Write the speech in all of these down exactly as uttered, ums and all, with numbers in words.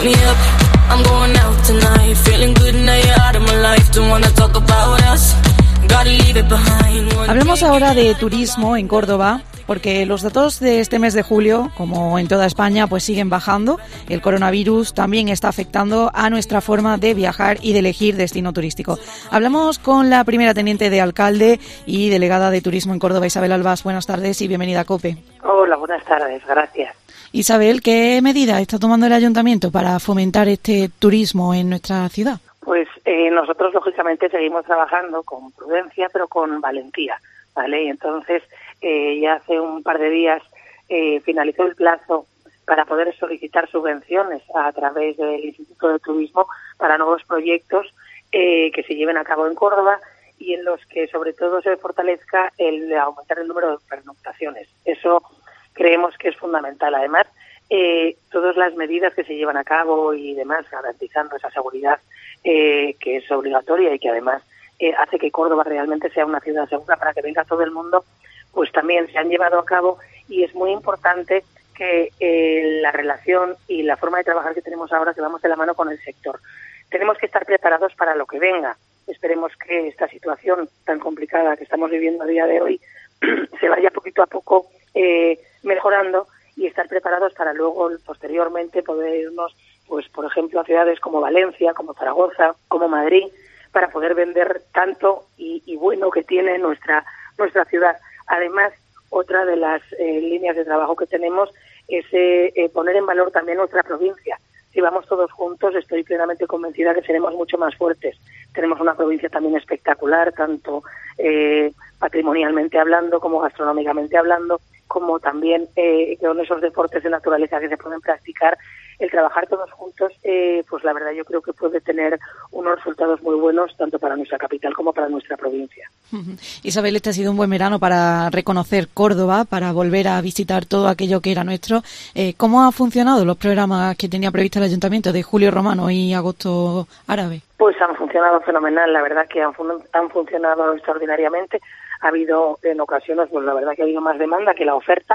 call me up. I'm going out tonight, feeling good now you're out of my life. Don't wanna talk about us. Gotta leave it behind. Hablemos ahora de turismo en Córdoba, porque los datos de este mes de julio, como en toda España, pues siguen bajando. El coronavirus también está afectando a nuestra forma de viajar y de elegir destino turístico. Hablamos con la primera teniente de alcalde y delegada de turismo en Córdoba, Isabel Albás. Buenas tardes y bienvenida a COPE. Hola, buenas tardes, gracias. Isabel, ¿qué medidas está tomando el ayuntamiento para fomentar este turismo en nuestra ciudad? Pues eh, nosotros, lógicamente, seguimos trabajando con prudencia, pero con valentía, ¿vale? Y entonces, eh, ya hace un par de días eh, finalizó el plazo para poder solicitar subvenciones a través del Instituto de Turismo para nuevos proyectos eh, que se lleven a cabo en Córdoba y en los que, sobre todo, se fortalezca el aumentar el número de pernoctaciones. Eso creemos que es fundamental. Además, eh, todas las medidas que se llevan a cabo y demás, garantizando esa seguridad eh, que es obligatoria y que además eh, hace que Córdoba realmente sea una ciudad segura para que venga todo el mundo, pues también se han llevado a cabo y es muy importante que eh, la relación y la forma de trabajar que tenemos ahora, que vamos de la mano con el sector. Tenemos que estar preparados para lo que venga. Esperemos que esta situación tan complicada que estamos viviendo a día de hoy se vaya poquito a poco eh, mejorando y estar preparados para luego, posteriormente, poder irnos, pues, por ejemplo, a ciudades como Valencia, como Zaragoza, como Madrid, para poder vender tanto y, y bueno que tiene nuestra nuestra ciudad. Además, otra de las eh, líneas de trabajo que tenemos es eh, eh, poner en valor también nuestra provincia. Si vamos todos juntos, estoy plenamente convencida que seremos mucho más fuertes. Tenemos una provincia también espectacular, tanto eh, patrimonialmente hablando como gastronómicamente hablando, como también eh, con esos deportes de naturaleza que se pueden practicar. El trabajar todos juntos, eh, pues la verdad yo creo que puede tener unos resultados muy buenos tanto para nuestra capital como para nuestra provincia. Uh-huh. Isabel, este ha sido un buen verano para reconocer Córdoba, para volver a visitar todo aquello que era nuestro. Eh, ¿Cómo han funcionado los programas que tenía previsto el Ayuntamiento de Julio Romano y Agosto Árabe? Pues han funcionado fenomenal, la verdad que han, fun- han funcionado extraordinariamente. Ha habido en ocasiones, pues la verdad que ha habido más demanda que la oferta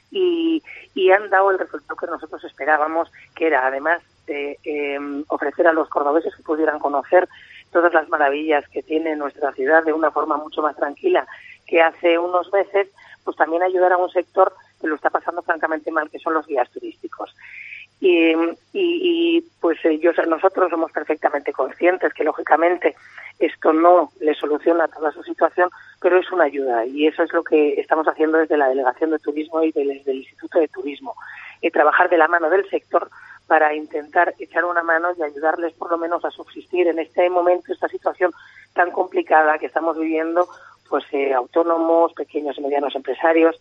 y, y han dado el resultado que nosotros esperábamos, que era además de eh, ofrecer a los cordobeses que pudieran conocer todas las maravillas que tiene nuestra ciudad de una forma mucho más tranquila que hace unos meses, pues también ayudar a un sector que lo está pasando francamente mal, que son los guías turísticos. Y, y, y pues ellos, nosotros somos perfectamente conscientes que lógicamente esto no le soluciona toda su situación, pero es una ayuda y eso es lo que estamos haciendo desde la Delegación de Turismo y desde el Instituto de Turismo, y trabajar de la mano del sector para intentar echar una mano y ayudarles por lo menos a subsistir en este momento, esta situación tan complicada que estamos viviendo, pues eh, autónomos, pequeños y medianos empresarios.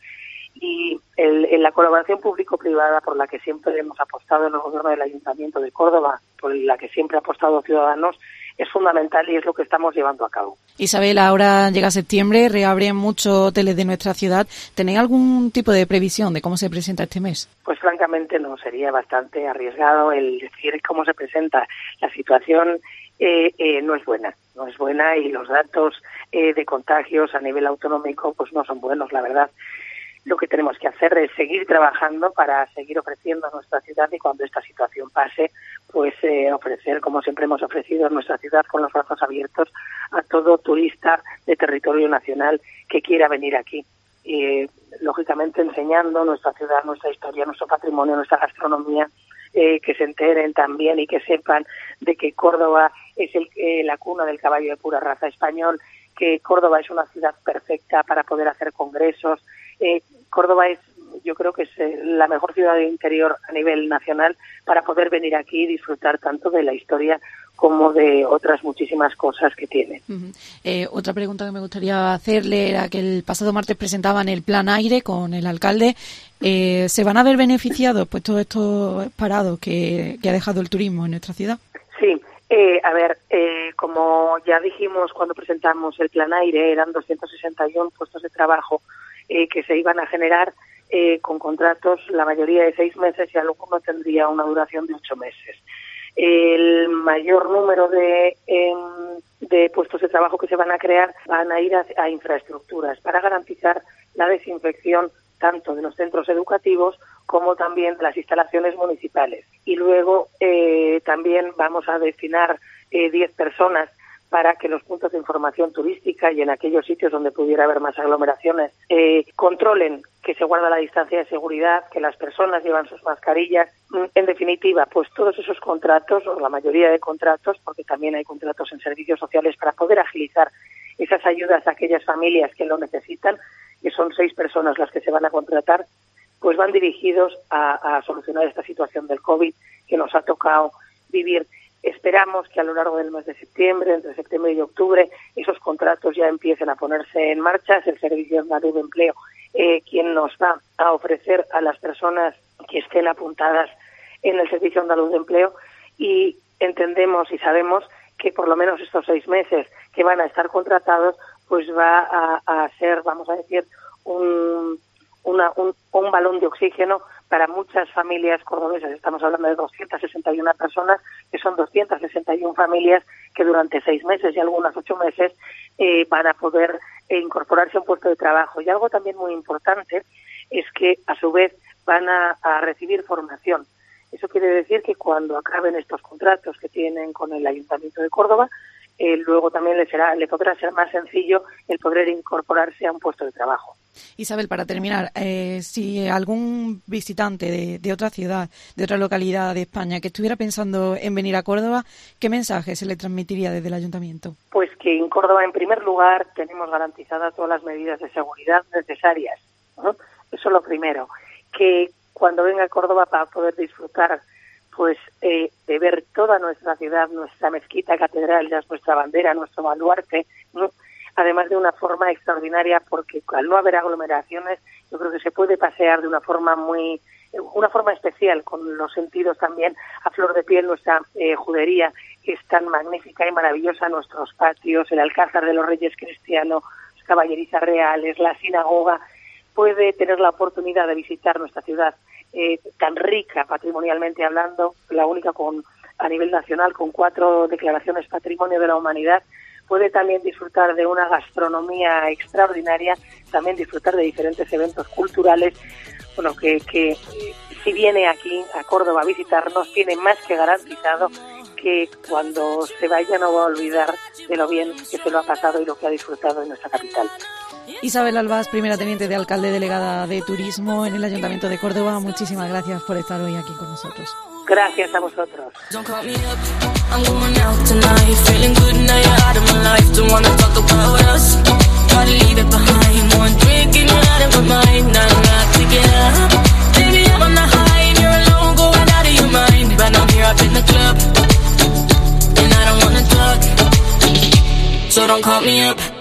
Y el, en la colaboración público-privada por la que siempre hemos apostado en el gobierno del Ayuntamiento de Córdoba, por la que siempre ha apostado Ciudadanos, es fundamental y es lo que estamos llevando a cabo. Isabel, ahora llega septiembre, reabren muchos hoteles de nuestra ciudad. ¿Tenéis algún tipo de previsión de cómo se presenta este mes? Pues francamente no, sería bastante arriesgado el decir cómo se presenta. La situación eh, eh, no es buena, no es buena y los datos eh, de contagios a nivel autonómico pues no son buenos, la verdad. Lo que tenemos que hacer es seguir trabajando para seguir ofreciendo a nuestra ciudad y cuando esta situación pase, pues eh, ofrecer, como siempre hemos ofrecido en nuestra ciudad, con los brazos abiertos a todo turista de territorio nacional que quiera venir aquí. Y, lógicamente, enseñando nuestra ciudad, nuestra historia, nuestro patrimonio, nuestra gastronomía, eh, que se enteren también y que sepan de que Córdoba es el, eh, la cuna del caballo de pura raza español, que Córdoba es una ciudad perfecta para poder hacer congresos. Eh, Córdoba es, yo creo que es eh, la mejor ciudad de interior a nivel nacional para poder venir aquí y disfrutar tanto de la historia como de otras muchísimas cosas que tiene. Uh-huh. Eh, otra pregunta que me gustaría hacerle era que el pasado martes presentaban el Plan Aire con el alcalde. Eh, ¿Se van a ver beneficiados pues todos estos parados que, que ha dejado el turismo en nuestra ciudad? Sí. Eh, a ver, eh, como ya dijimos cuando presentamos el Plan Aire, eran doscientos sesenta y uno puestos de trabajo eh, que se iban a generar eh, con contratos, la mayoría de seis meses y alguno tendría una duración de ocho meses. El mayor número de, eh, de puestos de trabajo que se van a crear van a ir a, a infraestructuras para garantizar la desinfección tanto de los centros educativos como también las instalaciones municipales. Y luego eh, también vamos a destinar eh, diez personas para que los puntos de información turística y en aquellos sitios donde pudiera haber más aglomeraciones eh, controlen que se guarda la distancia de seguridad, que las personas llevan sus mascarillas. En definitiva, pues todos esos contratos, o la mayoría de contratos, porque también hay contratos en servicios sociales para poder agilizar esas ayudas a aquellas familias que lo necesitan, que son seis personas las que se van a contratar, pues van dirigidos a, a solucionar esta situación del COVID que nos ha tocado vivir. Esperamos que a lo largo del mes de septiembre, entre septiembre y octubre, esos contratos ya empiecen a ponerse en marcha. Es el Servicio Andaluz de Empleo eh, quien nos va a ofrecer a las personas que estén apuntadas en el Servicio Andaluz de Empleo, y entendemos y sabemos que por lo menos estos seis meses que van a estar contratados, pues va a, a ser, vamos a decir, un, una, un, un balón de oxígeno para muchas familias cordobesas. Estamos hablando de doscientas sesenta y una personas, que son doscientas sesenta y una familias que durante seis meses y algunas ocho meses eh, van a poder eh, incorporarse a un puesto de trabajo. Y algo también muy importante es que, a su vez, van a, a recibir formación. Eso quiere decir que cuando acaben estos contratos que tienen con el Ayuntamiento de Córdoba, eh, luego también les será, le podrá ser más sencillo el poder incorporarse a un puesto de trabajo. Isabel, para terminar, eh, si algún visitante de, de otra ciudad, de otra localidad de España que estuviera pensando en venir a Córdoba, ¿qué mensaje se le transmitiría desde el Ayuntamiento? Pues que en Córdoba, en primer lugar, tenemos garantizadas todas las medidas de seguridad necesarias, ¿no? Eso es lo primero. Que cuando venga a Córdoba, para poder disfrutar pues eh, de ver toda nuestra ciudad, nuestra mezquita, catedral, ya es nuestra bandera, nuestro baluarte, ¿no? Además de una forma extraordinaria, porque al no haber aglomeraciones, yo creo que se puede pasear de una forma muy, una forma especial, con los sentidos también a flor de piel, nuestra eh, judería, que es tan magnífica y maravillosa, nuestros patios, el Alcázar de los Reyes Cristianos, las caballerizas reales, la sinagoga. Puede tener la oportunidad de visitar nuestra ciudad eh, tan rica patrimonialmente hablando, la única con a nivel nacional con cuatro declaraciones Patrimonio de la Humanidad. Puede también disfrutar de una gastronomía extraordinaria, también disfrutar de diferentes eventos culturales. Bueno, que, que si viene aquí a Córdoba a visitarnos, tiene más que garantizado que cuando se vaya no va a olvidar de lo bien que se lo ha pasado y lo que ha disfrutado en nuestra capital. Isabel Albás, primera teniente de alcalde delegada de Turismo en el Ayuntamiento de Córdoba, muchísimas gracias por estar hoy aquí con nosotros. Gracias a vosotros. So don't call me up.